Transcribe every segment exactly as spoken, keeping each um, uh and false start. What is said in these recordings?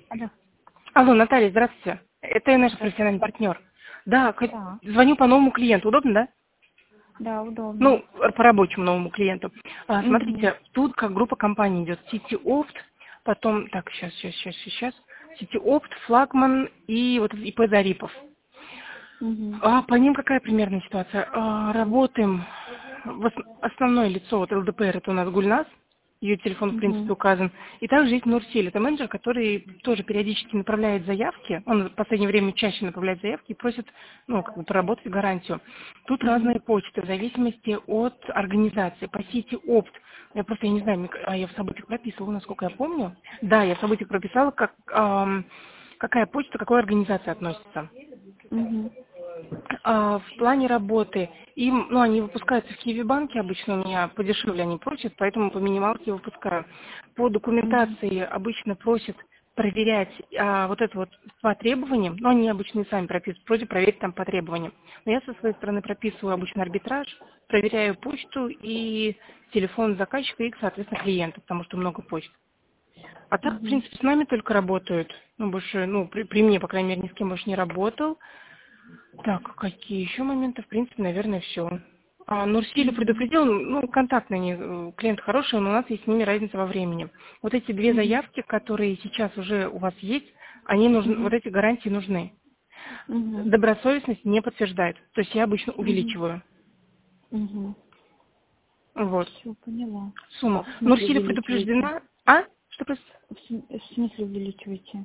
Алло. Алло, Наталья, здравствуйте. Это я наш Здравствуйте. профессиональный партнер. Да, хот- Да. звоню по новому клиенту. Удобно, да? Да, удобно. Ну, по рабочему новому клиенту. А, Угу. смотрите, тут как группа компаний идет. CityOpt, потом, так, сейчас, сейчас, сейчас, сейчас. CityOpt, Флагман и вот ИП Зарипов. Угу. А по ним какая примерная ситуация? А, работаем, в ос- основное лицо, вот ЛДПР, это у нас Гульнас, ее телефон, в принципе, Угу. указан. И также есть Нурсель, это менеджер, который тоже периодически направляет заявки, он в последнее время чаще направляет заявки и просит, ну, как бы проработать гарантию. Тут Угу. разные почты, в зависимости от организации. По сети Опт, я просто, я не знаю, мне- а я в событиях прописывала, насколько я помню. Да, я в событиях прописала, как, ам, какая почта к какой организации относится. Угу. А, в плане работы, им, ну, они выпускаются в Киеве-банке, обычно у меня подешевле они просят, поэтому по минималке выпускаю. По Угу. документации обычно просят проверять а, вот это вот по требованиям, но они обычно и сами прописывают, просят проверить там по требованиям. Но я со своей стороны прописываю обычно арбитраж, проверяю почту и телефон заказчика и, соответственно, клиента, потому что много почт. А так, в Угу. принципе, с нами только работают. Ну, больше, ну, при, при мне, по крайней мере, ни с кем больше не работал. Так, какие еще моменты? В принципе, наверное, все. А, Нурсилю Угу. предупредил, ну, контактные они, э, клиент хороший, но у нас есть с ними разница во времени. Вот эти две Угу. заявки, которые сейчас уже у вас есть, они нужны, вот Угу. эти гарантии нужны. Угу. Добросовестность не подтверждает. То есть я обычно Угу. увеличиваю. Угу. Вот. Все, поняла. Сумму. А в смысле Нурсилю увеличиваете? предупреждена. А? Что просто? В см- в смысле увеличиваете?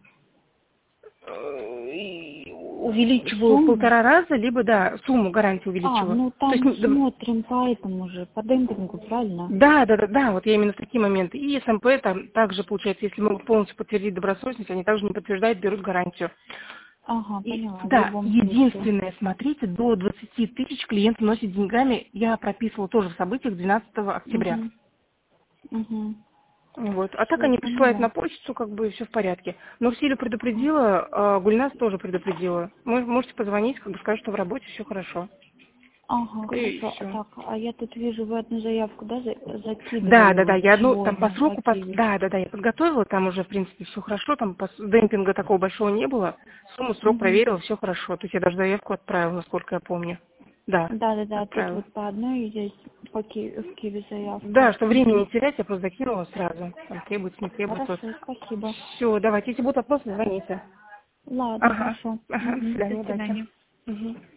Э, и увеличиваю в Сумму? полтора раза, либо, да, сумму гарантии А, увеличиваю. ну То есть, там ну, да, смотрим по этому же, по демпингу, правильно? да, да, да, да, вот я именно в такие моменты. И СМП там также, получается, если могут полностью подтвердить добросовестность, они также не подтверждают, берут гарантию. Ага, И, поняла, в да, любом смысле. единственное, смотрите, до двадцати тысяч клиент носит деньгами, я прописывала тоже в событиях двенадцатого октября. Угу. Угу. Вот. А так Все, они присылают поняла. на почту, как бы все в порядке. Но Силя предупредила, а Гульнас тоже предупредила. Вы можете позвонить, как бы сказать, что в работе все хорошо. Ага, И хорошо. А все. так, а я тут вижу, вы одну заявку, да, за- Да, закидывали да, да, уже, я одну чего там по она сроку, по под... девять. да, да, да, я подготовила, там уже, в принципе, все хорошо, там по... с- демпинга такого большого не было, сумму, срок Угу. проверила, все хорошо, то есть я даже заявку отправила, насколько я помню. Да, Да, да, да, тут отправила. вот по одной есть по Ки- в Киеве заявка. Да, что времени Угу. не терять, я просто закинула сразу, там требуется, не требуется. Хорошо, спасибо. Все, давайте, если будут вопросы, звоните. Ладно, Ага, хорошо. ага, до Угу. До свидания, удачи. свидания. Мгм.